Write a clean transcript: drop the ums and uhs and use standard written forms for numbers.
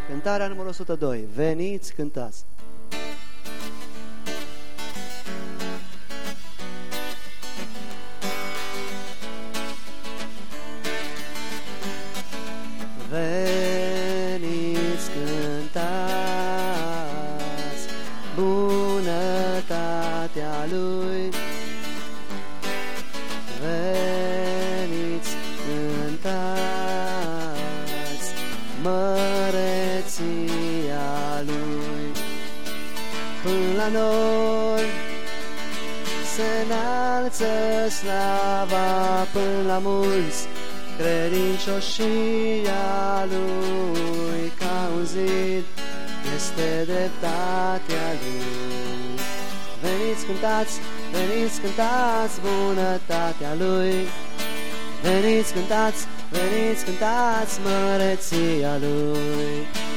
Cântarea numărul 102. Veniți, cântați! Veniți, cântați bunătatea Lui. Veniți, cântați măreția Lui. Până la noi se înalță slava, până la mulți credincioșia Lui. Ca un zid este dreptatea Lui. Veniți, cântați, veniți, cântați bunătatea Lui. Veniți, cântați, veniți, cântați măreția Lui.